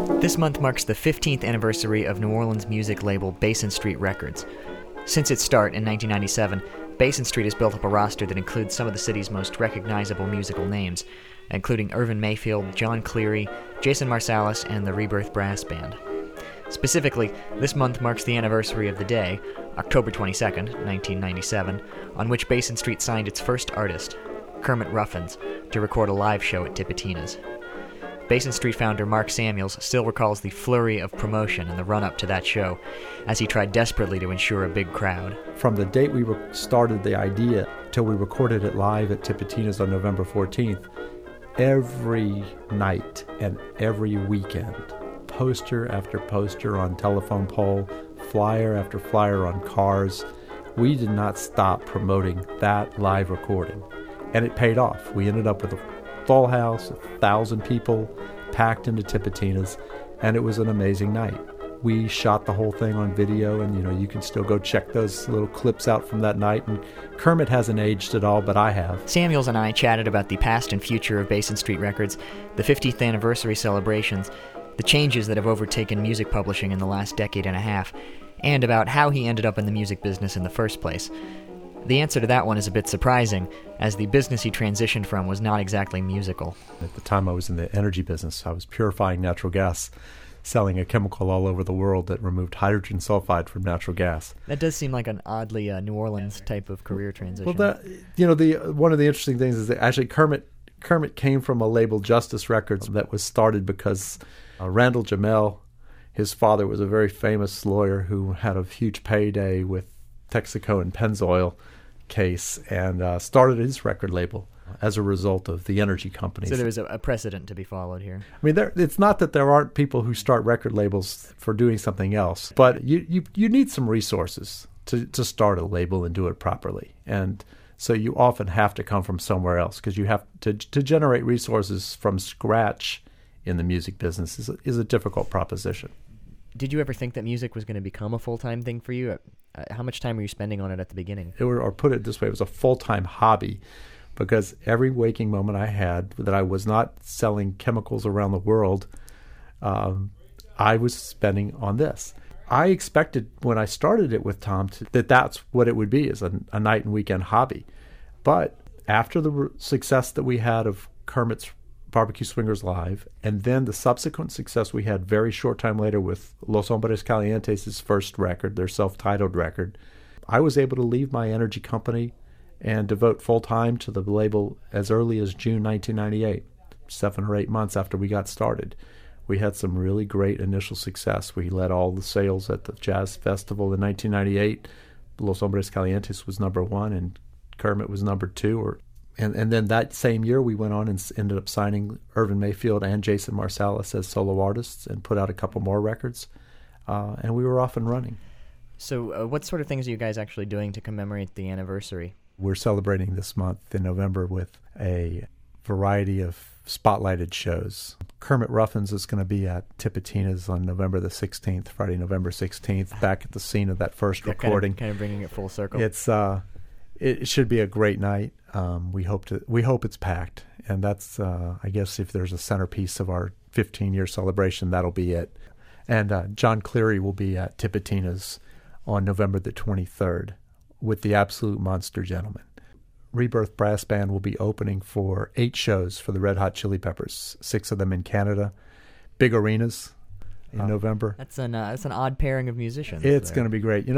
This month marks the 15th anniversary of New Orleans music label Basin Street Records. Since its start in 1997, Basin Street has built up a roster that includes some of the city's most recognizable musical names, including Irvin Mayfield, John Cleary, Jason Marsalis, and the Rebirth Brass Band. Specifically, this month marks the anniversary of the day, October 22nd, 1997, on which Basin Street signed its first artist, Kermit Ruffins, to record a live show at Tipitina's. Basin Street founder Mark Samuels still recalls the flurry of promotion in the run-up to that show, as he tried desperately to ensure a big crowd. From the date we started the idea till we recorded it live at Tipitina's on November 14th, every night and every weekend, poster after poster on telephone pole, flyer after flyer on cars, we did not stop promoting that live recording. And it paid off. We ended up with a full house, 1,000 people packed into Tipitina's, and it was an amazing night. We shot the whole thing on video, and you can still go check those little clips out from that night. And Kermit hasn't aged at all, but I have. Samuels and I chatted about the past and future of Basin Street Records, the 50th anniversary celebrations, the changes that have overtaken music publishing in the last decade and a half, and about how he ended up in the music business in the first place. The answer to that one is a bit surprising, as the business he transitioned from was not exactly musical. At the time I was in the energy business. I was purifying natural gas, selling a chemical all over the world that removed hydrogen sulfide from natural gas. That does seem like an oddly New Orleans type of career transition. Well, one of the interesting things is that actually Kermit came from a label, Justice Records, that was started because Randall Jamel, his father, was a very famous lawyer who had a huge payday with Texaco and Pennzoil case, and started his record label as a result of the energy companies. So there was a precedent to be followed here. I mean, it's not that there aren't people who start record labels for doing something else, but you need some resources to start a label and do it properly. And so you often have to come from somewhere else, because you have to generate resources from scratch in the music business is a difficult proposition. Did you ever think that music was going to become a full-time thing for you? How much time were you spending on it at the beginning? Or put it this way, it was a full-time hobby, because every waking moment I had that I was not selling chemicals around the world, I was spending on this. I expected when I started it with Tom that's what it would be, as a night and weekend hobby. But after the success that we had of Kermit's Barbecue Swingers Live, and then the subsequent success we had very short time later with Los Hombres Calientes' first record, their self-titled record, I was able to leave my energy company and devote full time to the label as early as June 1998, 7 or 8 months after we got started. We had some really great initial success. We led all the sales at the Jazz Festival in 1998. Los Hombres Calientes was number 1, and Kermit was number 2, And then that same year, we went on and ended up signing Irvin Mayfield and Jason Marsalis as solo artists and put out a couple more records, and we were off and running. So what sort of things are you guys actually doing to commemorate the anniversary? We're celebrating this month in November with a variety of spotlighted shows. Kermit Ruffins is going to be at Tipitina's on November the 16th, Friday, November 16th, back at the scene of that first recording. Kind of bringing it full circle. It should be a great night. We hope it's packed, and that's I guess if there's a centerpiece of our 15-year celebration, that'll be it. And John Cleary will be at Tipitina's on November the 23rd with the Absolute Monster Gentlemen. Rebirth Brass Band will be opening for 8 shows for the Red Hot Chili Peppers, 6 of them in Canada, big arenas in November. That's an odd pairing of musicians. It's going to be great.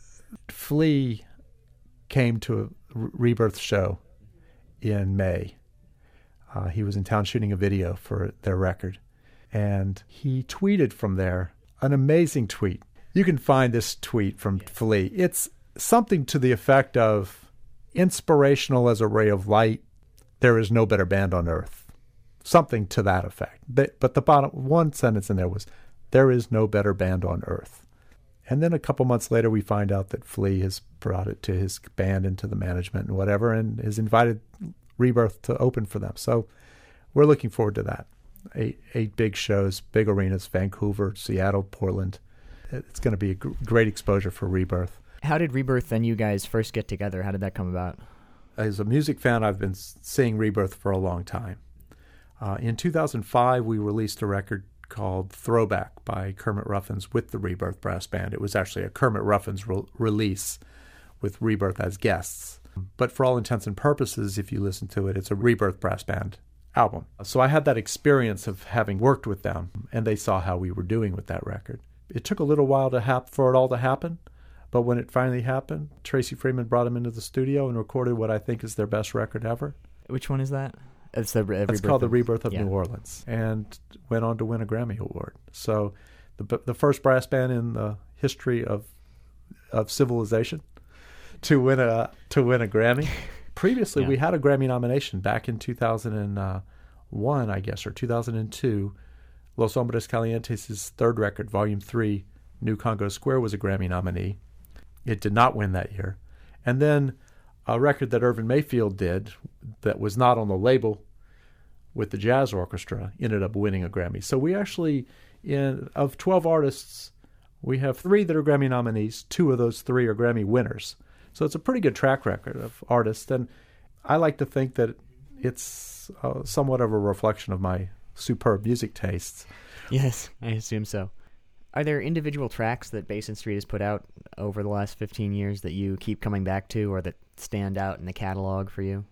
Flea came to a Rebirth show in May. He was in town shooting a video for their record, and he tweeted from there an amazing tweet. You can find this tweet from Flea. It's something to the effect of, inspirational as a ray of light, there is no better band on earth. Something to that effect. But the bottom one sentence in there was, there is no better band on earth. And then a couple months later, we find out that Flea has brought it to his band and to the management and whatever, and has invited Rebirth to open for them. So we're looking forward to that. 8 big shows, big arenas, Vancouver, Seattle, Portland. It's going to be a great exposure for Rebirth. How did Rebirth and you guys first get together? How did that come about? As a music fan, I've been seeing Rebirth for a long time. In 2005, we released a record called Throwback by Kermit Ruffins with the Rebirth Brass Band. It was actually a Kermit Ruffins release with Rebirth as guests. But for all intents and purposes, if you listen to it, it's a Rebirth Brass Band album. So I had that experience of having worked with them, and they saw how we were doing with that record. It took a little while for it all to happen, but when it finally happened, Tracy Freeman brought them into the studio and recorded what I think is their best record ever. Which one is that? It's called The Rebirth of New Orleans, and went on to win a Grammy Award. So the first brass band in the history of civilization to win a Grammy. Previously, we had a Grammy nomination back in 2001, I guess, or 2002. Los Hombres Calientes' third record, Volume 3, New Congo Square, was a Grammy nominee. It did not win that year. And then a record that Irvin Mayfield did that was not on the label with the jazz orchestra ended up winning a Grammy. So we actually, of 12 artists, we have 3 that are Grammy nominees. 2 of those 3 are Grammy winners. So it's a pretty good track record of artists. And I like to think that it's somewhat of a reflection of my superb music tastes. Yes, I assume so. Are there individual tracks that Basin Street has put out over the last 15 years that you keep coming back to or that stand out in the catalog for you?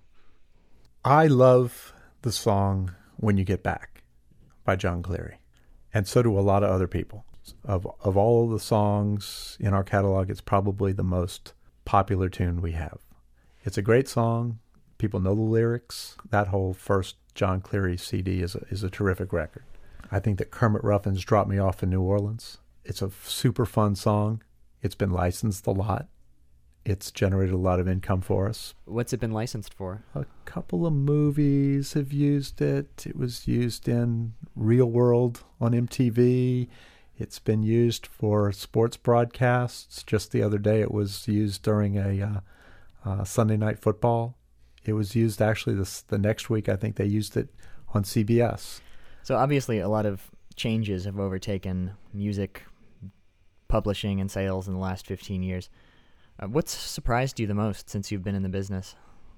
I love the song When You Get Back by John Cleary, and so do a lot of other people. Of all of the songs in our catalog, it's probably the most popular tune we have. It's a great song. People know the lyrics. That whole first John Cleary CD is a terrific record. I think that Kermit Ruffins Dropped Me Off in New Orleans. It's a super fun song. It's been licensed a lot. It's generated a lot of income for us. What's it been licensed for? A couple of movies have used it. It was used in Real World on MTV. It's been used for sports broadcasts. Just the other day it was used during a Sunday Night Football. It was used actually the next week. I think they used it on CBS. So obviously a lot of changes have overtaken music publishing and sales in the last 15 years. What's surprised you the most since you've been in the business?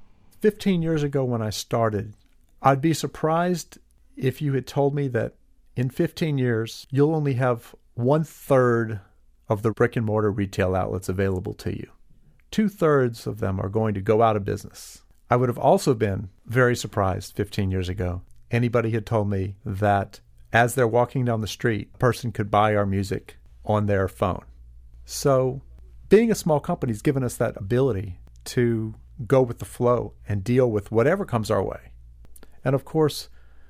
15 years ago when I started, I'd be surprised if you had told me that in 15 years, you'll only have 1/3 of the brick and mortar retail outlets available to you. 2/3 of them are going to go out of business. I would have also been very surprised 15 years ago. Anybody had told me that as they're walking down the street, a person could buy our music on their phone. So being a small company has given us that ability to go with the flow and deal with whatever comes our way. And of course,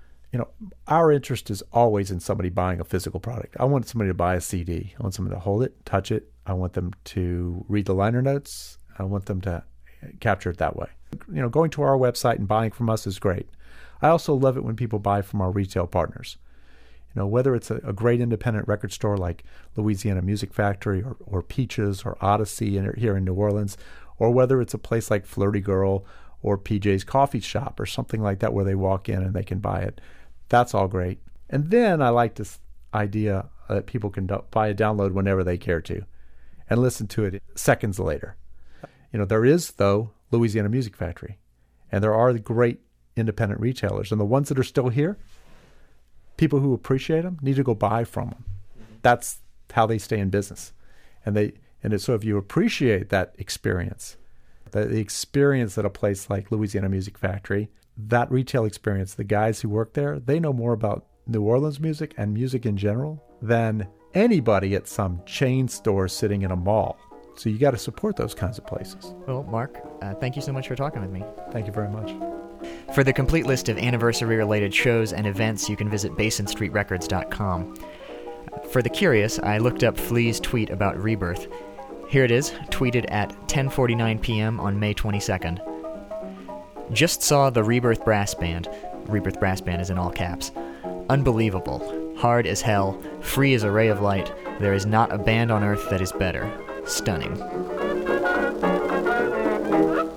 our interest is always in somebody buying a physical product. I want somebody to buy a CD. I want somebody to hold it, touch it. I want them to read the liner notes. I want them to capture it that way. Going to our website and buying from us is great. I also love it when people buy from our retail partners. Whether it's a great independent record store like Louisiana Music Factory or Peaches or Odyssey here in New Orleans, or whether it's a place like Flirty Girl or PJ's Coffee Shop or something like that where they walk in and they can buy it. That's all great. And then I like this idea that people can buy a download whenever they care to and listen to it seconds later. There is, though, Louisiana Music Factory, and there are the great independent retailers. And the ones that are still here, people who appreciate them need to go buy from them. That's how they stay in business. So if you appreciate that experience, the experience at a place like Louisiana Music Factory, that retail experience, the guys who work there, they know more about New Orleans music and music in general than anybody at some chain store sitting in a mall. So you got to support those kinds of places. Well, Mark, thank you so much for talking with me. Thank you very much. For the complete list of anniversary-related shows and events, you can visit basinstreetrecords.com. For the curious, I looked up Flea's tweet about Rebirth. Here it is, tweeted at 10:49 p.m. on May 22nd. Just saw the Rebirth Brass Band. Rebirth Brass Band is in all caps. Unbelievable. Hard as hell. Free as a ray of light. There is not a band on earth that is better. Stunning.